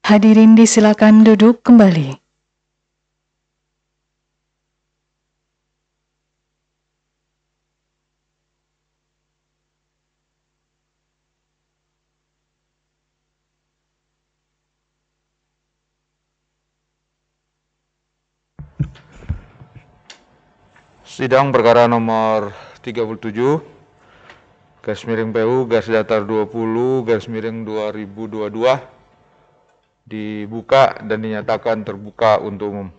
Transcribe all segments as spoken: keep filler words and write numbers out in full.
Hadirin disilakan duduk kembali. Sidang perkara nomor tiga puluh tujuh, garis miring P U, garis datar dua puluh, garis miring dua ribu dua puluh dua, dibuka dan dinyatakan terbuka untuk umum.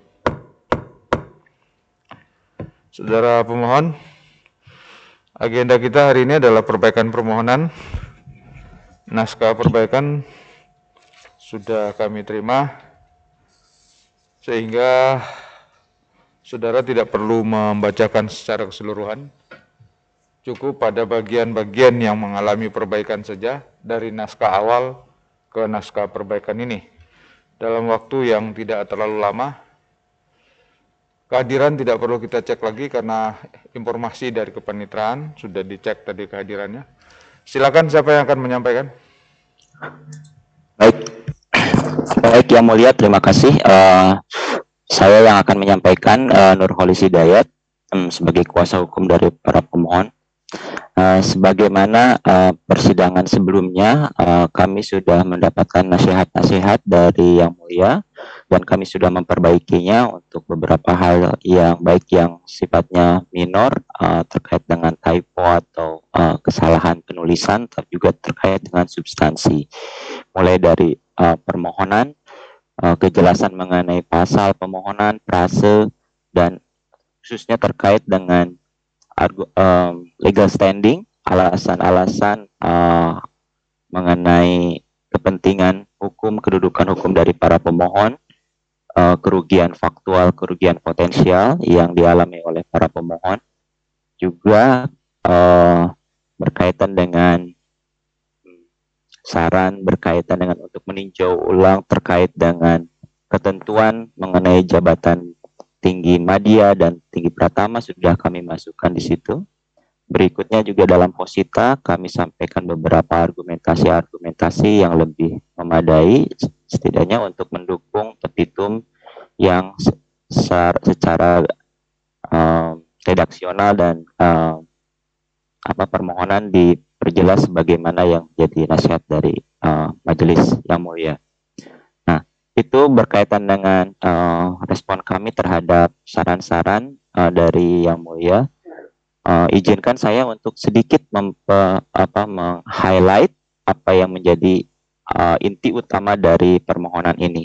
Saudara pemohon, agenda kita hari ini adalah perbaikan permohonan. Naskah perbaikan sudah kami terima, sehingga saudara tidak perlu membacakan secara keseluruhan. Cukup pada bagian-bagian yang mengalami perbaikan saja dari naskah awal ke naskah perbaikan ini. Dalam waktu yang tidak terlalu lama, kehadiran tidak perlu kita cek lagi karena informasi dari kepanitraan sudah dicek tadi kehadirannya. Silakan siapa yang akan menyampaikan? Baik, baik Yang Mulia, terima kasih. Uh, saya yang akan menyampaikan, uh, Nurholis Hidayat, um, sebagai kuasa hukum dari para pemohon. Uh, sebagaimana uh, persidangan sebelumnya, uh, kami sudah mendapatkan nasihat-nasihat dari Yang Mulia dan kami sudah memperbaikinya untuk beberapa hal yang baik yang sifatnya minor uh, terkait dengan typo atau uh, kesalahan penulisan, tapi juga terkait dengan substansi, mulai dari uh, permohonan, uh, kejelasan mengenai pasal pemohonan, frase, dan khususnya terkait dengan Um, legal standing, alasan-alasan uh, mengenai kepentingan hukum, kedudukan hukum dari para pemohon, uh, kerugian faktual, kerugian potensial yang dialami oleh para pemohon, juga uh, berkaitan dengan saran berkaitan dengan untuk meninjau ulang terkait dengan ketentuan mengenai jabatan tinggi madya dan tinggi pratama sudah kami masukkan di situ. Berikutnya juga dalam posita kami sampaikan beberapa argumentasi-argumentasi yang lebih memadai setidaknya untuk mendukung petitum yang secara um, redaksional dan um, apa permohonan diperjelas sebagaimana yang jadi nasihat dari uh, Majelis Yang Mulia. Itu berkaitan dengan uh, respon kami terhadap saran-saran uh, dari Yang Mulia. Uh, izinkan saya untuk sedikit mempe, apa, meng-highlight apa yang menjadi uh, inti utama dari permohonan ini.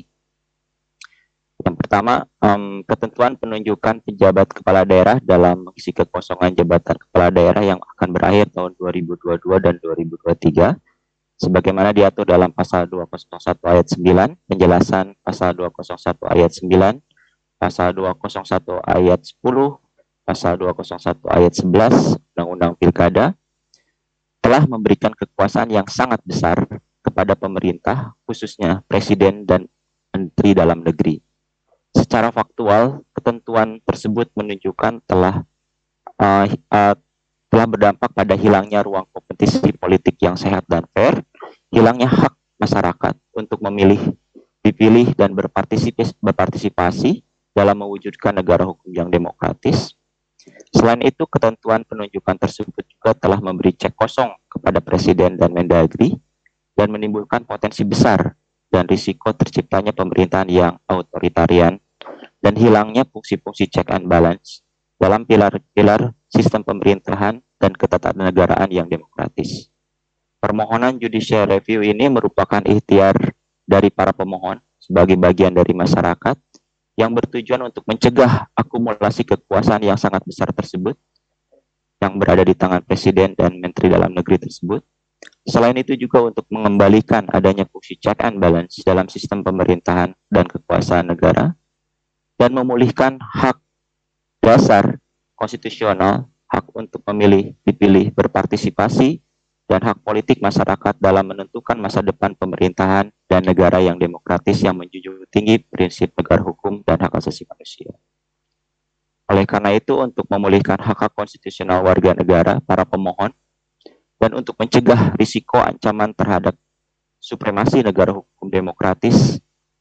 Yang pertama, um, ketentuan penunjukan pejabat kepala daerah dalam mengisi kekosongan jabatan kepala daerah yang akan berakhir tahun dua ribu dua puluh dua dan dua ribu dua puluh tiga. Sebagaimana diatur dalam pasal dua ratus satu ayat sembilan, penjelasan pasal dua ratus satu ayat sembilan, pasal dua ratus satu ayat sepuluh, pasal dua ratus satu ayat sebelas Undang-Undang Pilkada telah memberikan kekuasaan yang sangat besar kepada pemerintah, khususnya Presiden dan Menteri Dalam Negeri. Secara faktual, ketentuan tersebut menunjukkan telah uh, uh, telah berdampak pada hilangnya ruang kompetisi politik yang sehat dan fair, hilangnya hak masyarakat untuk memilih, dipilih, dan berpartisipasi, berpartisipasi dalam mewujudkan negara hukum yang demokratis. Selain itu, ketentuan penunjukan tersebut juga telah memberi cek kosong kepada Presiden dan Mendagri dan menimbulkan potensi besar dan risiko terciptanya pemerintahan yang otoritarian dan hilangnya fungsi-fungsi check and balance dalam pilar-pilar sistem pemerintahan dan ketatanegaraan yang demokratis. Permohonan judicial review ini merupakan ikhtiar dari para pemohon sebagai bagian dari masyarakat yang bertujuan untuk mencegah akumulasi kekuasaan yang sangat besar tersebut yang berada di tangan Presiden dan Menteri Dalam Negeri tersebut. Selain itu juga untuk mengembalikan adanya fungsi check and balance dalam sistem pemerintahan dan kekuasaan negara dan memulihkan hak dasar konstitusional, hak untuk memilih, dipilih, berpartisipasi, dan hak politik masyarakat dalam menentukan masa depan pemerintahan dan negara yang demokratis yang menjunjung tinggi prinsip negara hukum dan hak asasi manusia. Oleh karena itu, untuk memulihkan hak-hak konstitusional warga negara, para pemohon, dan untuk mencegah risiko ancaman terhadap supremasi negara hukum demokratis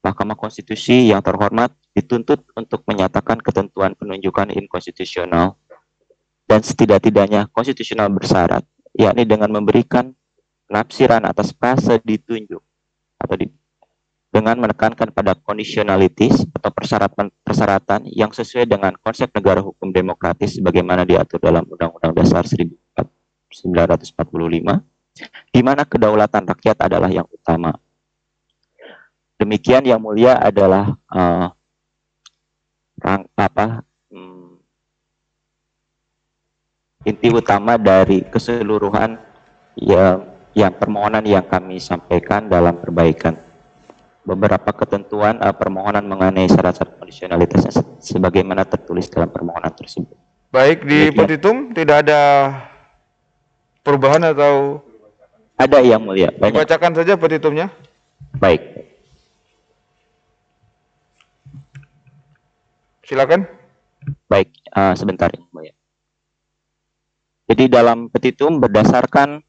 Mahkamah Konstitusi yang terhormat dituntut untuk menyatakan ketentuan penunjukan inkonstitusional dan setidak-tidaknya konstitusional bersyarat, yakni dengan memberikan penafsiran atas frase ditunjuk atau di, dengan menekankan pada conditionalities atau persyaratan-persyaratan yang sesuai dengan konsep negara hukum demokratis sebagaimana diatur dalam Undang-Undang Dasar seribu sembilan ratus empat puluh lima, di mana kedaulatan rakyat adalah yang utama. Demikian yang mulia adalah uh, rang, apa hmm, inti utama dari keseluruhan yang, yang permohonan yang kami sampaikan dalam perbaikan. Beberapa ketentuan uh, permohonan mengenai syarat-syarat kondisionalitasnya sebagaimana tertulis dalam permohonan tersebut. Baik, di Demikian. petitum tidak ada perubahan atau? Ada yang mulia. Banyak. Dibacakan saja petitumnya. Baik. Silakan. Baik, uh, sebentar yang mulia. Jadi dalam petitum berdasarkan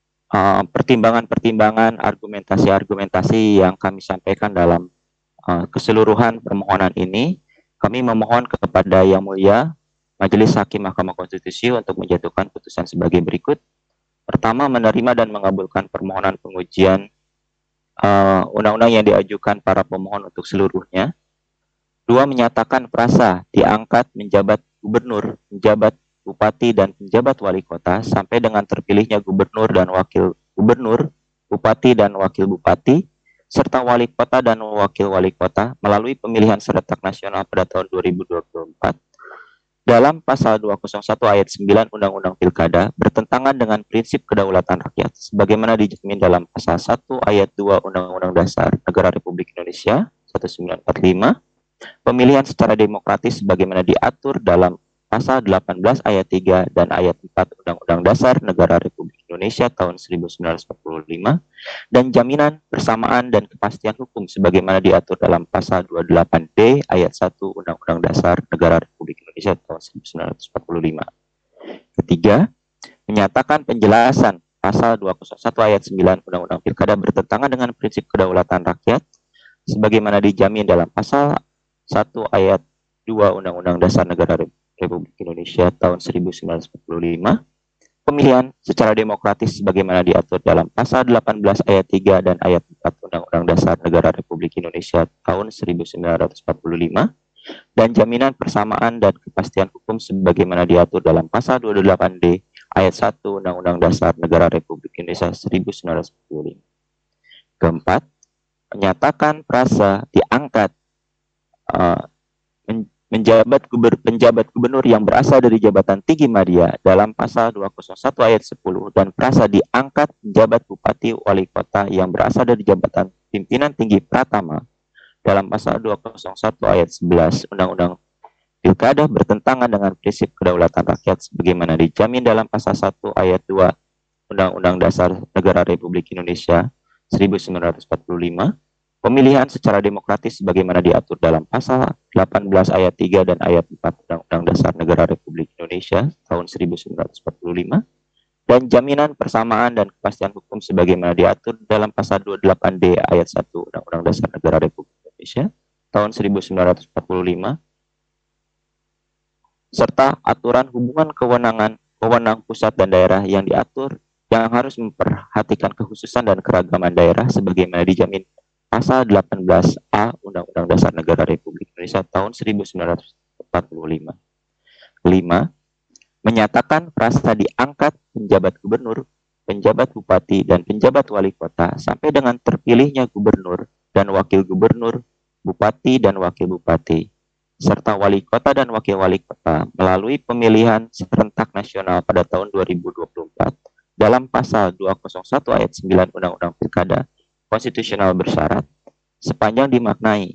pertimbangan-pertimbangan, uh, argumentasi-argumentasi yang kami sampaikan dalam uh, keseluruhan permohonan ini, kami memohon kepada Yang Mulia Majelis Hakim Mahkamah Konstitusi untuk menjatuhkan putusan sebagai berikut. Pertama, menerima dan mengabulkan permohonan pengujian undang-undang uh, yang diajukan para pemohon untuk seluruhnya. Dua, menyatakan frasa diangkat menjabat gubernur, menjabat bupati, dan penjabat wali kota sampai dengan terpilihnya gubernur dan wakil gubernur, bupati dan wakil bupati, serta wali kota dan wakil wali kota melalui pemilihan serentak nasional pada tahun dua ribu dua puluh empat. Dalam pasal dua ratus satu ayat sembilan Undang-Undang Pilkada bertentangan dengan prinsip kedaulatan rakyat sebagaimana dijamin dalam pasal satu ayat dua Undang-Undang Dasar Negara Republik Indonesia seribu sembilan ratus empat puluh lima. Pemilihan secara demokratis sebagaimana diatur dalam pasal delapan belas ayat tiga dan ayat empat Undang-Undang Dasar Negara Republik Indonesia tahun seribu sembilan ratus empat puluh lima, dan jaminan persamaan dan kepastian hukum sebagaimana diatur dalam pasal dua puluh delapan D ayat satu Undang-Undang Dasar Negara Republik Indonesia tahun seribu sembilan ratus empat puluh lima. Ketiga, menyatakan penjelasan pasal dua ratus satu ayat sembilan Undang-Undang Pilkada bertentangan dengan prinsip kedaulatan rakyat sebagaimana dijamin dalam pasal satu ayat dua Undang-Undang Dasar Negara Republik Indonesia tahun seribu sembilan ratus empat puluh lima, pemilihan secara demokratis sebagaimana diatur dalam pasal delapan belas ayat tiga dan ayat empat Undang-Undang Dasar Negara Republik Indonesia tahun seribu sembilan ratus empat puluh lima, dan jaminan persamaan dan kepastian hukum sebagaimana diatur dalam pasal dua puluh delapan D ayat satu Undang-Undang Dasar Negara Republik Indonesia seribu sembilan ratus empat puluh lima. Keempat, menyatakan frasa diangkat Uh, menjabat guber, penjabat gubernur yang berasal dari jabatan tinggi media dalam pasal dua ratus satu ayat sepuluh dan frasa diangkat penjabat bupati wali kota yang berasal dari jabatan pimpinan tinggi pratama dalam pasal dua ratus satu ayat sebelas Undang-Undang Pilkada bertentangan dengan prinsip kedaulatan rakyat sebagaimana dijamin dalam pasal satu ayat dua Undang-Undang Dasar Negara Republik Indonesia seribu sembilan ratus empat puluh lima. Pemilihan secara demokratis sebagaimana diatur dalam pasal delapan belas ayat tiga dan ayat empat Undang-Undang Dasar Negara Republik Indonesia tahun seribu sembilan ratus empat puluh lima, dan jaminan persamaan dan kepastian hukum sebagaimana diatur dalam pasal dua puluh delapan D ayat satu Undang-Undang Dasar Negara Republik Indonesia tahun seribu sembilan ratus empat puluh lima, serta aturan hubungan kewenangan wewenang pusat dan daerah yang diatur yang harus memperhatikan kekhususan dan keragaman daerah sebagaimana dijamin pasal delapan belas A Undang-Undang Dasar Negara Republik Indonesia tahun seribu sembilan ratus empat puluh lima. Kelima, menyatakan frasa diangkat penjabat gubernur, penjabat bupati, dan penjabat wali kota sampai dengan terpilihnya gubernur dan wakil gubernur, bupati dan wakil bupati, serta wali kota dan wakil wali kota melalui pemilihan serentak nasional pada tahun dua ribu dua puluh empat dalam pasal dua ratus satu ayat sembilan Undang-Undang Pilkada konstitusional bersyarat sepanjang dimaknai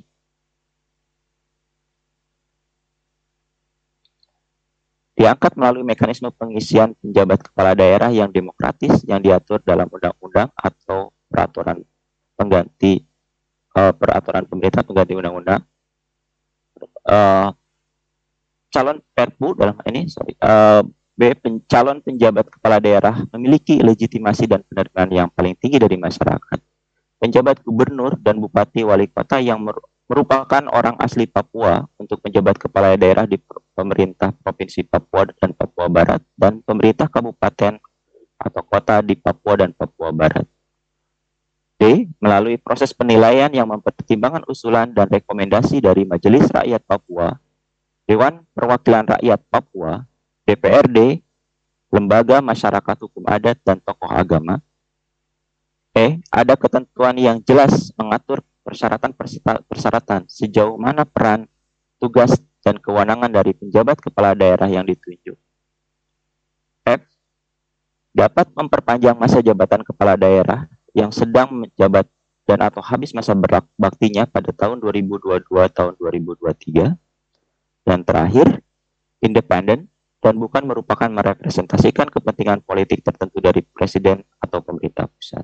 diangkat melalui mekanisme pengisian penjabat kepala daerah yang demokratis yang diatur dalam undang-undang atau peraturan pengganti uh, peraturan pemerintah pengganti undang-undang, uh, calon perpu dalam ini sorry uh, B. Calon penjabat kepala daerah memiliki legitimasi dan penerimaan yang paling tinggi dari masyarakat. penjabat gubernur dan bupati wali kota yang merupakan orang asli Papua untuk penjabat kepala daerah di pemerintah Provinsi Papua dan Papua Barat dan pemerintah kabupaten atau kota di Papua dan Papua Barat. D. Melalui proses penilaian yang mempertimbangkan usulan dan rekomendasi dari Majelis Rakyat Papua, Dewan Perwakilan Rakyat Papua, D P R D, lembaga masyarakat hukum adat dan tokoh agama. E. Ada ketentuan yang jelas mengatur persyaratan-persyaratan sejauh mana peran, tugas, dan kewenangan dari penjabat kepala daerah yang ditunjuk. F. Dapat memperpanjang masa jabatan kepala daerah yang sedang menjabat dan atau habis masa berbaktinya pada tahun dua ribu dua puluh dua tahun dua ribu dua puluh tiga. Dan terakhir, independen dan bukan merupakan merepresentasikan kepentingan politik tertentu dari presiden atau pemerintah pusat.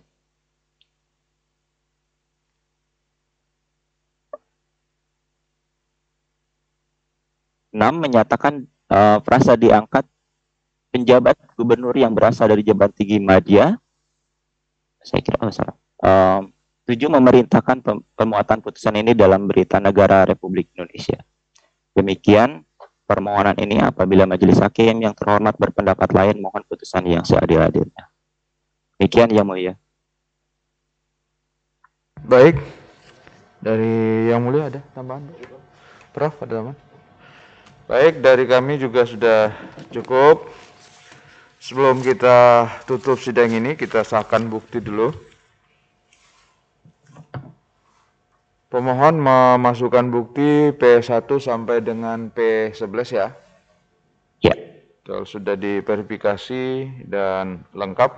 enam. Menyatakan uh, frasa diangkat penjabat gubernur yang berasal dari jabatan tinggi media. Saya kira oh salah. Um, tujuh. Memerintahkan pemuatan putusan ini dalam Berita Negara Republik Indonesia. Demikian permohonan ini. Apabila majelis hakim yang terhormat berpendapat lain, mohon putusan yang seadil-adilnya. Demikian yang mulia. Baik, dari yang mulia ada tambahan? Prof ada tambahan? Baik, dari kami juga sudah cukup. Sebelum kita tutup sidang ini, kita sahkan bukti dulu. Pemohon memasukkan bukti P satu sampai dengan P sebelas ya? Ya. Kalau sudah diverifikasi dan lengkap.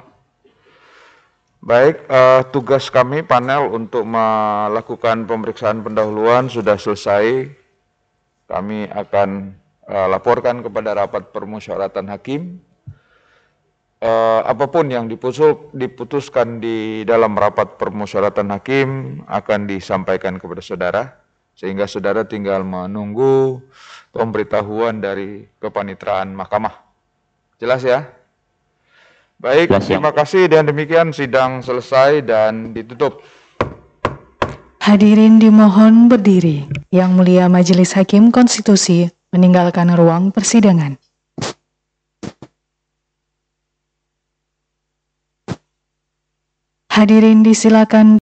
Baik, eh, tugas kami panel untuk melakukan pemeriksaan pendahuluan sudah selesai. Kami akan uh, laporkan kepada rapat permusyawaratan hakim. Uh, apapun yang dipusul, diputuskan di dalam rapat permusyawaratan hakim akan disampaikan kepada saudara, sehingga saudara tinggal menunggu pemberitahuan dari kepanitraan mahkamah. Jelas ya? Baik, Jelas, terima ya. kasih dan demikian sidang selesai dan ditutup. Hadirin dimohon berdiri. Yang Mulia Majelis Hakim Konstitusi meninggalkan ruang persidangan. Hadirin disilakan